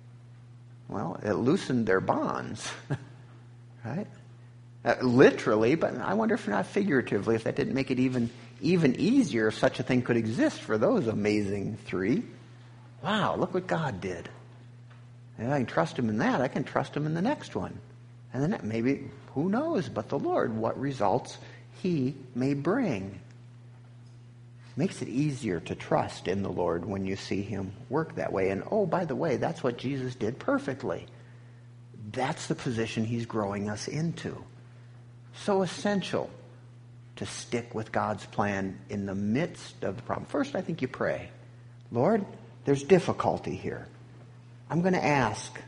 Well, it loosened their bonds, right? Literally, but I wonder if not figuratively, if that didn't make it even easier if such a thing could exist for those amazing three. Wow, look what God did. And I can trust him in that. I can trust him in the next one. And then maybe, who knows, but the Lord, what results he may bring. Makes it easier to trust in the Lord when you see him work that way. And oh, by the way, that's what Jesus did perfectly. That's the position he's growing us into. So essential to stick with God's plan in the midst of the problem. First, I think you pray. Lord, there's difficulty here. I'm going to ask,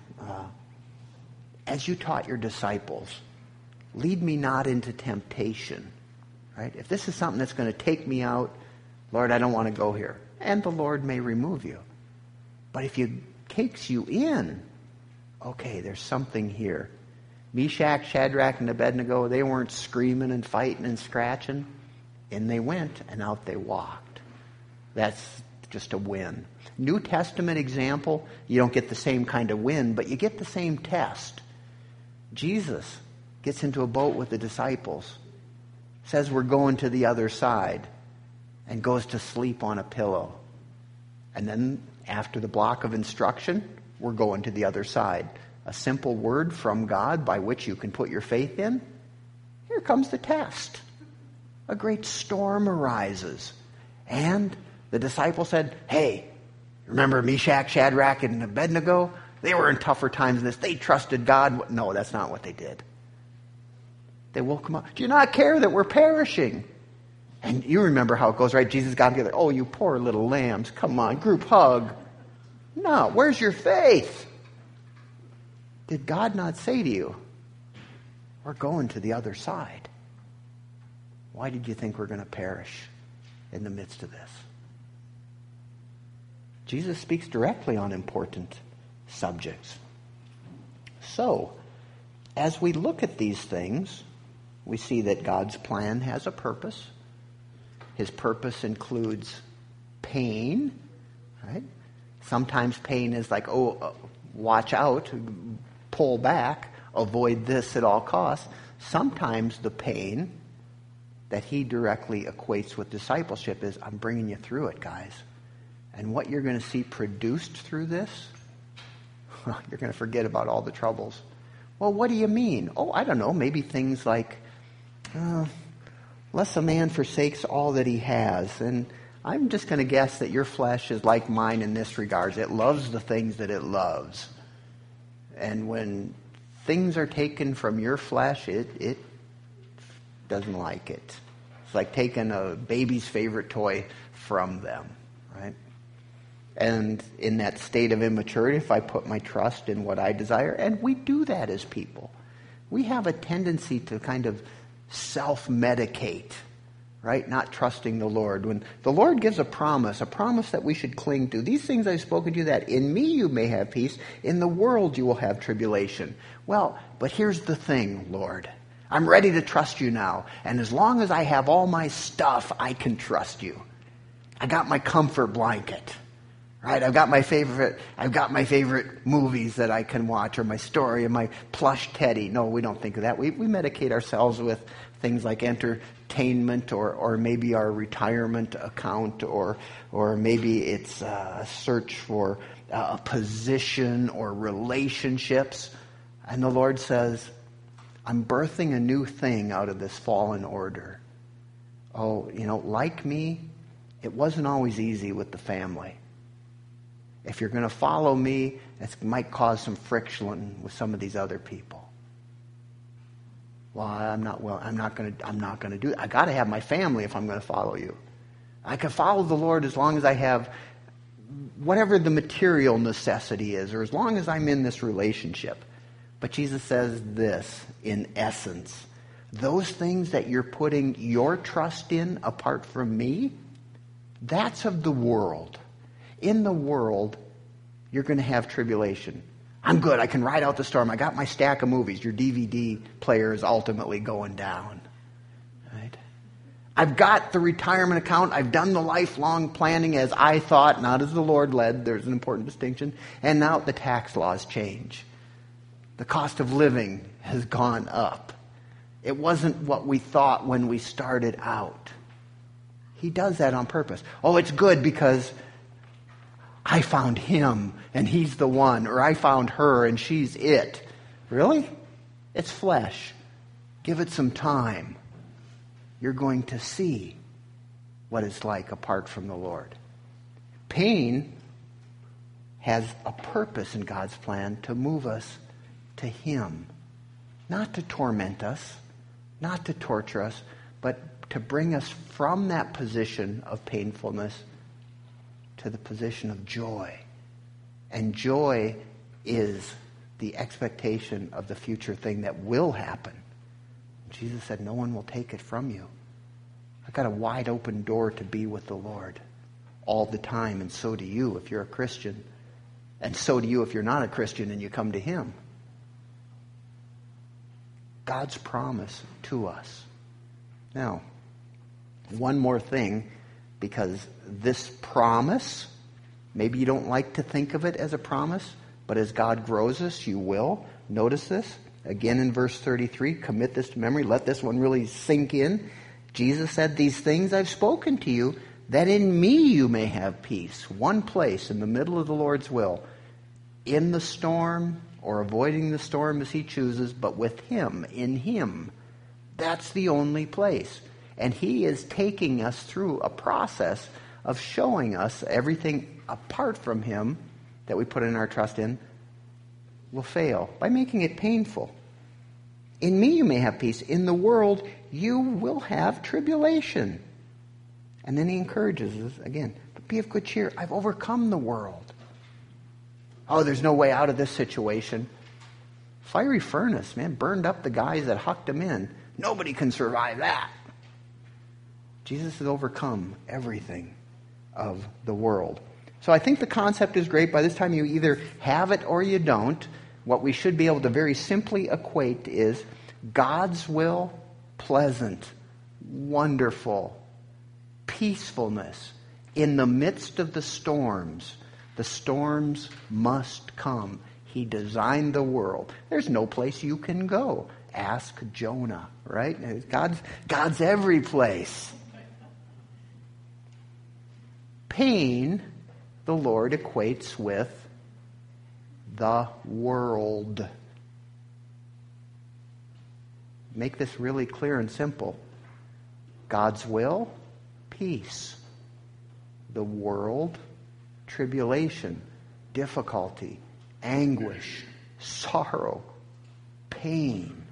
as you taught your disciples, lead me not into temptation. Right? If this is something that's going to take me out, Lord, I don't want to go here. And the Lord may remove you. But if he takes you in, okay, there's something here. Meshach, Shadrach, and Abednego, they weren't screaming and fighting and scratching. In they went, and out they walked. That's just a win. New Testament example, you don't get the same kind of win, but you get the same test. Jesus gets into a boat with the disciples, says we're going to the other side, and goes to sleep on a pillow. And then, after the block of instruction, we're going to the other side. A simple word from God by which you can put your faith in. Here comes the test. A great storm arises. And the disciples said, hey, remember Meshach, Shadrach, and Abednego? They were in tougher times than this. They trusted God. No, that's not what they did. They woke them up. Do you not care that we're perishing? And you remember how it goes, right? Jesus got together. Oh, you poor little lambs. Come on, group hug. No, where's your faith? Did God not say to you, we're going to the other side? Why did you think we're going to perish in the midst of this? Jesus speaks directly on important subjects. So, as we look at these things, we see that God's plan has a purpose. His purpose includes pain, right? Sometimes pain is like, watch out, pull back, avoid this at all costs. Sometimes the pain that he directly equates with discipleship is, I'm bringing you through it, guys. And what you're going to see produced through this, you're going to forget about all the troubles. Well, what do you mean? Oh, I don't know. Maybe things like, lest a man forsakes all that he has. And I'm just going to guess that your flesh is like mine in this regard. It loves the things that it loves. And when things are taken from your flesh, it doesn't like it. It's like taking a baby's favorite toy from them, right? And in that state of immaturity, if I put my trust in what I desire, and we do that as people, we have a tendency to kind of self-medicate, right? Not trusting the Lord. When the Lord gives a promise that we should cling to. These things I've spoken to you, that in me you may have peace, in the world you will have tribulation. Well, but here's the thing, Lord. I'm ready to trust you now. And as long as I have all my stuff, I can trust you. I got my comfort blanket. Right? I've got my favorite movies that I can watch, or my story, and my plush teddy. No, we don't think of that. We medicate ourselves with things like entertainment, or maybe our retirement account, or maybe it's a search for a position or relationships. And the Lord says, I'm birthing a new thing out of this fallen order. Oh, like me, it wasn't always easy with the family. If you're going to follow me, it might cause some friction with some of these other people. Well, I'm not going to do it. I got to have my family if I'm going to follow you. I can follow the Lord as long as I have whatever the material necessity is, or as long as I'm in this relationship. But Jesus says this, in essence, those things that you're putting your trust in apart from me, that's of the world. In the world, you're going to have tribulation. I'm good. I can ride out the storm. I got my stack of movies. Your DVD player is ultimately going down. Right? I've got the retirement account. I've done the lifelong planning as I thought, not as the Lord led. There's an important distinction. And now the tax laws change. The cost of living has gone up. It wasn't what we thought when we started out. He does that on purpose. Oh, it's good because I found him and he's the one, or I found her and she's it. Really? It's flesh. Give it some time. You're going to see what it's like apart from the Lord. Pain has a purpose in God's plan to move us to Him. Not to torment us, not to torture us, but to bring us from that position of painfulness to the position of joy. And joy is the expectation of the future thing that will happen. Jesus said, no one will take it from you. I've got a wide open door to be with the Lord all the time, and so do you if you're a Christian. And so do you if you're not a Christian and you come to Him. God's promise to us. Now, one more thing, because this promise, maybe you don't like to think of it as a promise, but as God grows us, you will. Notice this. Again in verse 33, commit this to memory. Let this one really sink in. Jesus said, these things I've spoken to you, that in me you may have peace. One place in the middle of the Lord's will. In the storm, or avoiding the storm as He chooses, but with Him, in Him. That's the only place. And He is taking us through a process of showing us everything apart from Him that we put in our trust in will fail by making it painful. In me you may have peace. In the world you will have tribulation. And then He encourages us again, but be of good cheer. I've overcome the world. Oh, there's no way out of this situation. Fiery furnace, man, burned up the guys that hucked him in. Nobody can survive that. Jesus has overcome everything of the world. So I think the concept is great. By this time you either have it or you don't. What we should be able to very simply equate is God's will, pleasant, wonderful, peacefulness. In the midst of the storms must come. He designed the world. There's no place you can go. Ask Jonah, right? God's every place. Pain, the Lord equates with the world. Make this really clear and simple. God's will, peace. The world, tribulation, difficulty, anguish, sorrow, pain.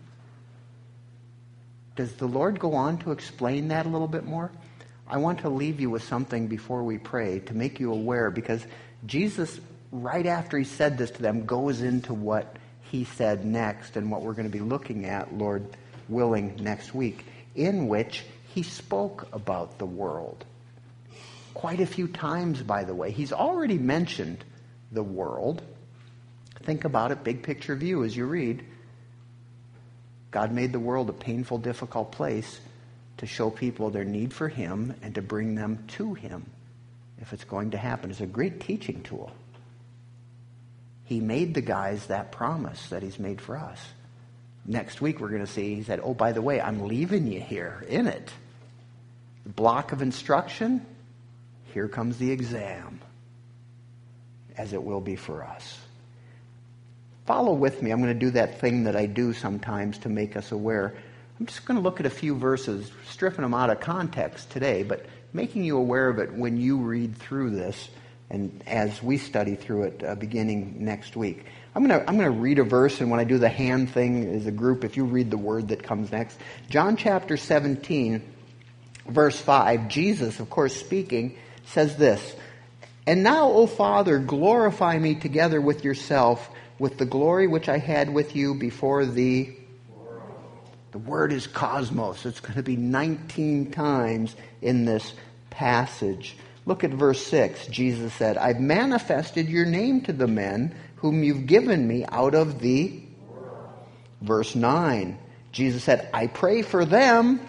Does the Lord go on to explain that a little bit more? I want to leave you with something before we pray to make you aware, because Jesus, right after He said this to them, goes into what He said next and what we're going to be looking at, Lord willing, next week, in which He spoke about the world. Quite a few times, by the way. He's already mentioned the world. Think about it, big picture view as you read. God made the world a painful, difficult place to show people their need for Him and to bring them to Him if it's going to happen. It's a great teaching tool. He made the guys that promise that He's made for us. Next week we're going to see, He said, oh, by the way, I'm leaving you here in it. The block of instruction, here comes the exam, as it will be for us. Follow with me. I'm going to do that thing that I do sometimes to make us aware. I'm just going to look at a few verses, stripping them out of context today, but making you aware of it when you read through this and as we study through it beginning next week. I'm going to read a verse, and when I do the hand thing as a group, if you read the word that comes next. John chapter 17, verse 5, Jesus, of course, speaking, says this, "And now, O Father, glorify me together with yourself with the glory which I had with you before the world." The word is cosmos. It's going to be 19 times in this passage. Look at verse 6. Jesus said, "I've manifested your name to the men whom you've given me out of the world." Verse 9. Jesus said, "I pray for them."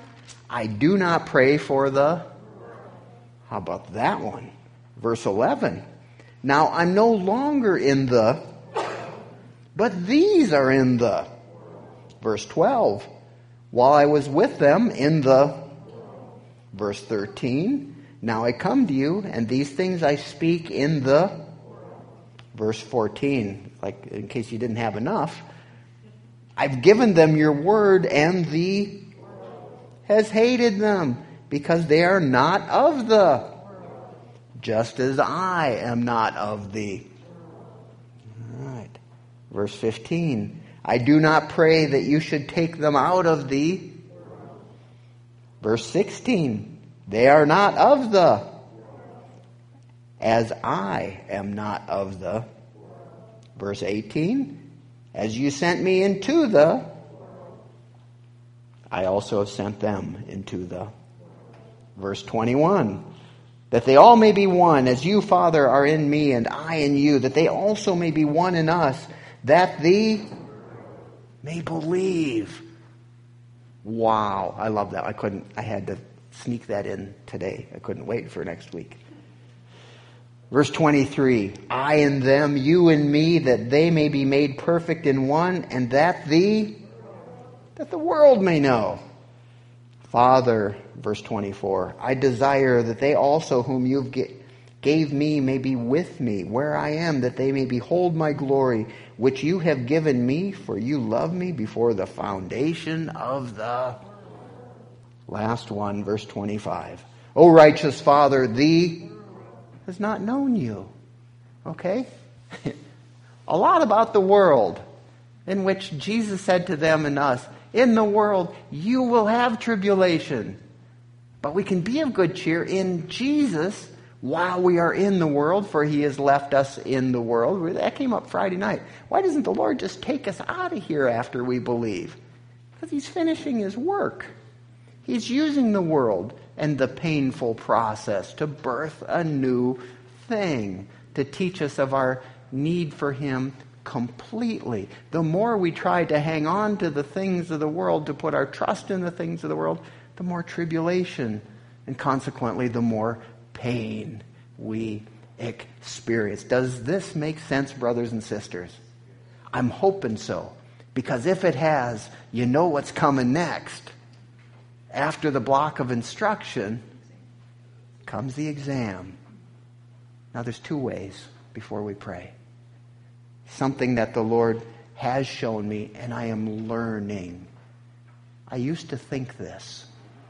I do not pray for the... How about that one? Verse 11. Now I'm no longer in the... But these are in the... Verse 12. While I was with them in the... Verse 13. Now I come to you, and these things I speak in the... Verse 14. Like, in case you didn't have enough. I've given them your word, and the... has hated them, because they are not of the... Just as I am not of the... All right. Verse 15. I do not pray that you should take them out of the... Verse 16. They are not of the... As I am not of the... Verse 18. As you sent me into the... I also have sent them into the... Verse 21. That they all may be one, as you, Father, are in me and I in you, that they also may be one in us, that the may believe. Wow, I love that. I had to sneak that in today. I couldn't wait for next week. Verse 23, I in them, you in me, that they may be made perfect in one, and that the world may know. Father, verse 24, I desire that they also whom you gave me may be with me where I am, that they may behold my glory, which you have given me, for you loved me before the foundation of the... Last one, verse 25. O righteous Father, thee has not known you. Okay? A lot about the world, in which Jesus said to them and us, in the world you will have tribulation. But we can be of good cheer in Jesus while we are in the world, for he has left us in the world. That came up Friday night. Why doesn't the Lord just take us out of here after we believe? Because he's finishing his work. He's using the world and the painful process to birth a new thing, to teach us of our need for him completely. The more we try to hang on to the things of the world, to put our trust in the things of the world, the more tribulation, and consequently the more pain we experience. Does this make sense, brothers and sisters? I'm hoping so, because if it has, you know what's coming next. After the block of instruction comes the exam. Now there's two ways before we pray. Something that the Lord has shown me, and I am learning. I used to think this,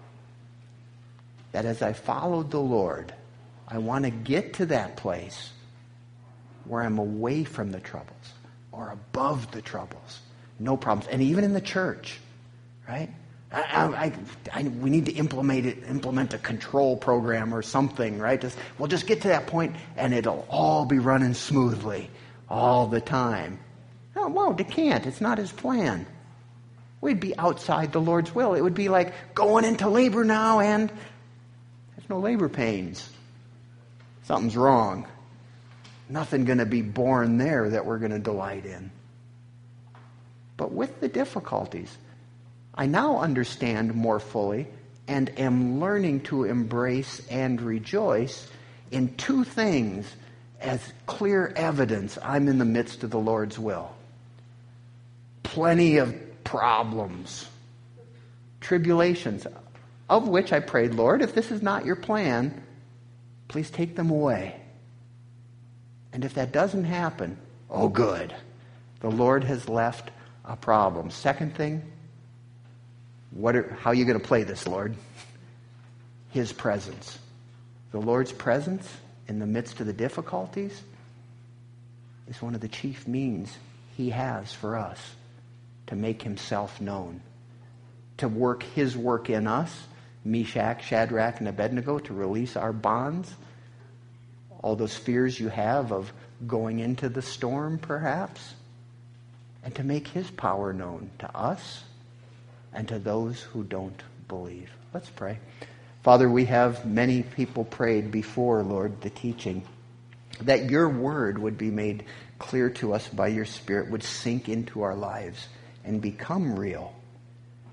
that as I followed the Lord, I want to get to that place where I'm away from the troubles or above the troubles. No problems. And even in the church, right? We need to implement a control program or something, right? We'll just get to that point and it'll all be running smoothly all the time. No, it won't. It can't. It's not his plan. We'd be outside the Lord's will. It would be like going into labor now and there's no labor pains. Something's wrong. Nothing going to be born there that we're going to delight in. But with the difficulties, I now understand more fully and am learning to embrace and rejoice in two things as clear evidence I'm in the midst of the Lord's will. Plenty of problems, tribulations, of which I prayed, Lord, if this is not your plan, please take them away. And if that doesn't happen, oh good, the Lord has left a problem. Second thing, how are you going to play this, Lord? His presence. The Lord's presence in the midst of the difficulties is one of the chief means he has for us to make himself known, to work his work in us, Meshach, Shadrach, and Abednego, to release our bonds, all those fears you have of going into the storm, perhaps, and to make his power known to us and to those who don't believe. Let's pray. Father, we have many people prayed before, Lord, the teaching, that your word would be made clear to us by your Spirit, would sink into our lives and become real.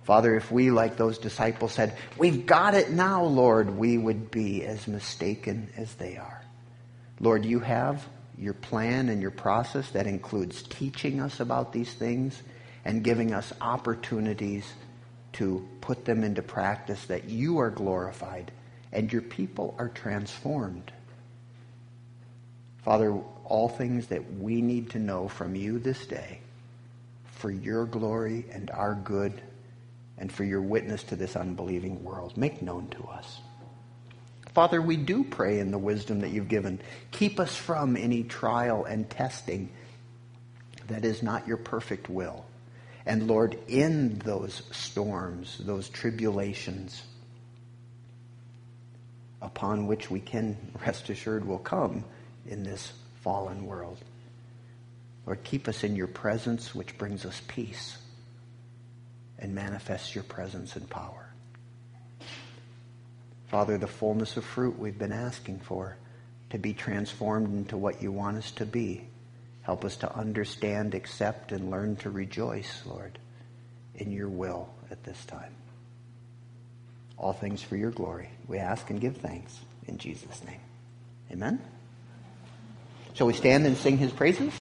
Father, if we, like those disciples, said, we've got it now, Lord, we would be as mistaken as they are. Lord, you have your plan and your process that includes teaching us about these things and giving us opportunities to put them into practice, that you are glorified and your people are transformed. Father, all things that we need to know from you this day for your glory and our good and for your witness to this unbelieving world, make known to us. Father, we do pray in the wisdom that you've given. Keep us from any trial and testing that is not your perfect will. And Lord, in those storms, those tribulations, upon which we can rest assured will come in this fallen world, Lord, keep us in your presence, which brings us peace and manifests your presence and power. Father, the fullness of fruit we've been asking for, to be transformed into what you want us to be. Help us to understand, accept, and learn to rejoice, Lord, in your will at this time. All things for your glory. We ask and give thanks in Jesus' name. Amen. Shall we stand and sing his praises?